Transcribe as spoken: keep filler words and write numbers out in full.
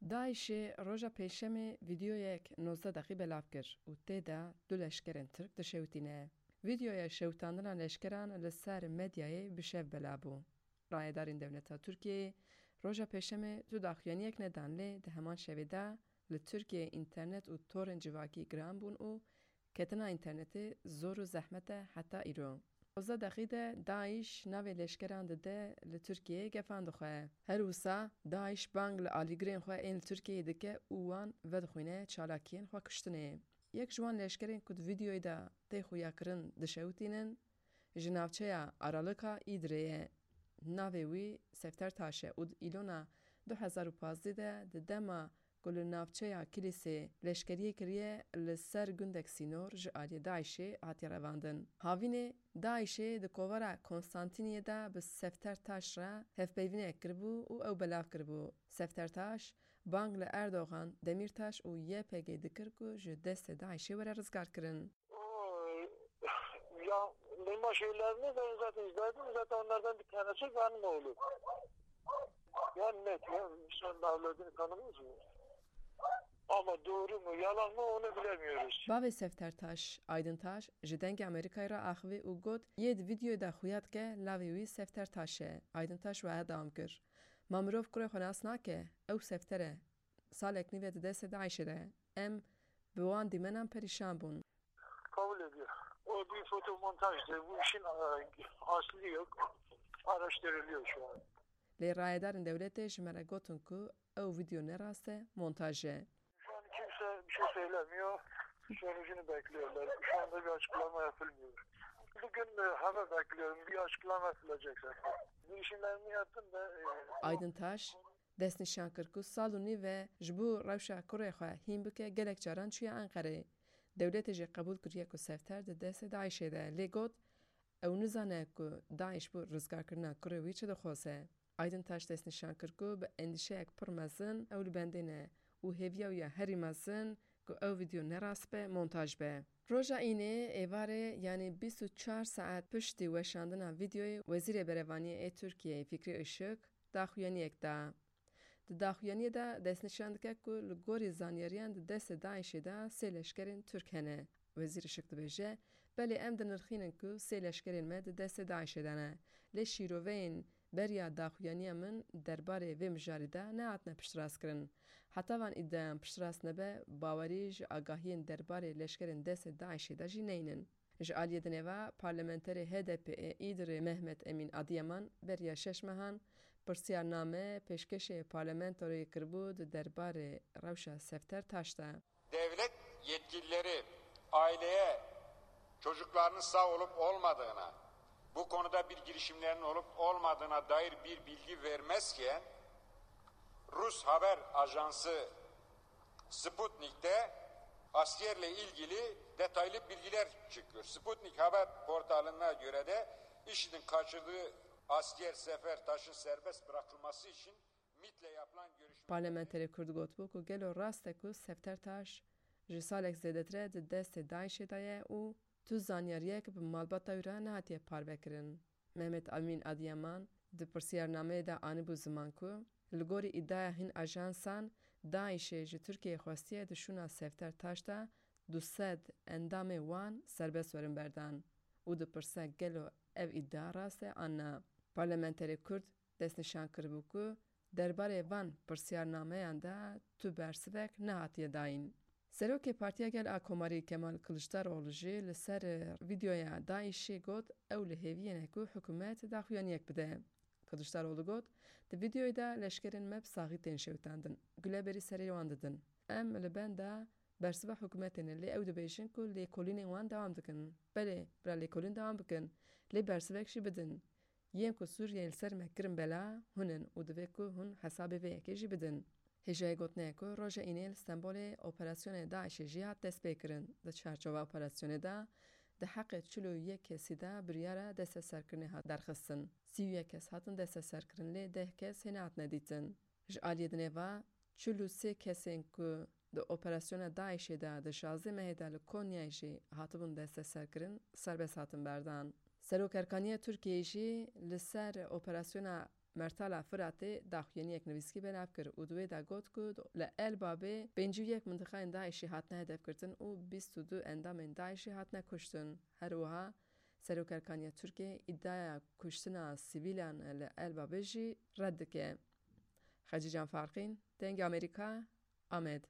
Daişê roja pêşemê vîdeoyek nozde deqî belav kir û tê de du leşkerên Tirk dişewitîne. Vîdeoya şewitandina leşkeran li ser medyayê bi şev belav bû. Rayedarên Dewleta Tirkiyeyê roja pêşemê du daxuyaniyek nedan lê di heman şevê de li Tirkiyeyê înternet û torên civakî giran bûn û ketina înternetê zor û zehmet e heta îro. Nozde deqî de Daîş navê leşkeran dide li Tirkiyeyê gefan dixwe. Her wisa Daîş bang li alîgirên xwe ên li Tirkiyeyê dike û wan vedixwîne çalakiyên xwe kuştinê. Yek ji wan leşkerên ku di vîdeoyê de tê xuyakirin dişewitînin, ji navçeya Aralika Îdirê ye. Navê wî Seftertaş e û di îlona du hezar û panzdî de di dema ku li navçeya Kilîsê leşkeriyê kiriye li ser gundek Sînor ji aliyê Daişê hatiye revandin. Havînê Daişê di kovara Konstantiniyê de bi Seftertaş re hevpeyvîneyek kiribû û ew belav kiribû. Seftertaş bang li Erdogan, Demirtaş û Y P G dikir ku ji destê Daişê were rizgar kirin. Ya Lema şeylerini ben zaten izledim. Zaten onlardan bir tanesi benim oğlum. Yani net ya. Sen davladını tanımıyoruz mu? Ama doğru mu yalan mı onu bilemiyoruz. Bavê Seftertaş, Aydıntaş, ji dengê Amerîkayê re axivî û got yê di vîdeoyê de xuyat ke lavê wî Seftertaş e. Aydıntaş wehe dawam kir. Ma mirov kurê xwe nas nake, ew Sefter e. Salek nîve di destê Daişê de. Em bi wan dîmenan perîşan bûn. Kabul ediyor. O bir fotomontajdı. Bu işin aslı yok. Araştırılıyor şu an. Lê rayedarên dewletê ji me re gotin ku ew vîdeo ne rast e, montaj e. Şu an kimse bir şey söylemiyor. Sonucunu bekliyorlar. Şu anda bir açıklama yapılmıyor. Bugün haber bekliyorum. Bir açıklama yapılacak zaten. Bu işinlerimi yaptım da... E, Aydıntaş destnîşan kir ku sal û nîve ji bo rewşa kurê xwe hîn bike gelek caran çûye Enqereyê. Dewletê jî qebûl kiriye ku Sefter di destê Daişê de. Lê got ew nizane ku Daîş bu rizgarkirina kurê wî çi dixwaze. Aydıntaş destnîşan kir ku bi endîşeyek pir mezin ew li bendê ne û hêviya wî ya herî mezin ku ew vîdeo ne rast be, montaj be. Roja înê êvarê yanî bîst û çar saet piştî weşandina vîdeoyê Wezîrê Berevaniyê ê Tirkiyeyê Fikrî Işık daxuyaniyek da. Di daxuyaniyê de destnîşan dike ku li gorî zanyariyan di destê Daişê de sê leşkerên Tirk hene. Wezîr Işık dibêje, belê em dinirxînin ku sê leşkerên me di destê Daişê de ne. Lê şîroveyên beriya daxuyaniya min derbarê vê mijarî de nehatine piştrast-kirin. Heta van îddiayan piştrast nebe, bawerî ji agahiyên derbarê leşkerên destê Daişê de jî neynin. Ji aliyê dinêve parlamenterê H D P'ê Îdirê Mehmet Emîn Adiyaman beriya şeş mehan pirsiyarname pêşkêşê parlamentoyê kiribû di derbarê rewşa Seftertaş de. Devlet yetkilileri aileye çocuklarının sağ olup olmadığına, bu konuda bir girişimlerin olup olmadığına dair bir bilgi vermezken Rus haber ajansı Sputnik'te askerle ilgili detaylı bilgiler çıkıyor. Sputnik haber portalına göre de IŞİD'in kaçırdığı asker Sefertaş'ın serbest bırakılması için MİT'le yapılan görüşme... Parlamenterê Kurd gotbû ku gelo rast e ku Seftertaş ji salek zêdetir di destê Daişê de ye û tu zanyariyek bi malbata wî re nehatiye parvekirin. Mehmet Emîn Adiyaman di pirsiyarnameyê de anîbû ziman ku li gorî îddiaya hin ajansan Daişê ji Tirkiyeyê xwestiye di şûna Seftertaş de du sed endamê wan serbest werin berdan û dipirse gelo ev îddia rast e an na. Parlamenterê Kurd destnîşan kiribû ku derbarê van pirsiyarnameyan de tu bersivek nehatiye dayîn. Serokê Partiya Gel a Komarî Kemal Kılıçdaroğlu jî li ser vîdeoya Daişê got ew li hêviyê ku hikûmet daxuyaniyek bide. Kılıçdaroğlu got, di vîdeoyê de leşkerên me bi saxî tên şewitandin. Guleberî serê wan didin. Em li benda bersiva hikûmetê ne lê ew dibêjin ku lêkolînên wan dewam dikin. Belê, bira lêkolîn dewam bikin. Lê bersivek jî bidin. Yên ku Sûriyeyê li ser me kirin bela hûnin û divê ku hûn hesabê vê yekê jî bidin. Hêjeyê gotinê ku roja înê li Stenbolê operasyonê Daişê jî hat destpêkirin. Di çarçova operasyonê de di heqê çil û yek kesî de biryara desteserkirinê hat derxistin. Sî û yek kes hatin desteserkirin lê deh kes hêne hatine dîtin. Ji aliyê dinêve çil û sê kesên ku di operasyona Daişê de di şazdê mehê de li Konyayê jî hatibûn desteserkirin serbest hatin berdan. Serokerkaniya Tirkiyeyê jî li ser operasyona مرتالا فراتي داخوینیک نویسکی بناف کر و دوی دا گوت کد لعل بابه بنجو یک منطقه انداعشی هاتنه هدف کرتن و بیست و دو اندام انداعشی هاتنه کشتن. هر وها سروکرکانی ترکیه ادعای کشتن سیویلان لعل بابه جی رد که. خجیجان فارقین دنگ امریکا آمد.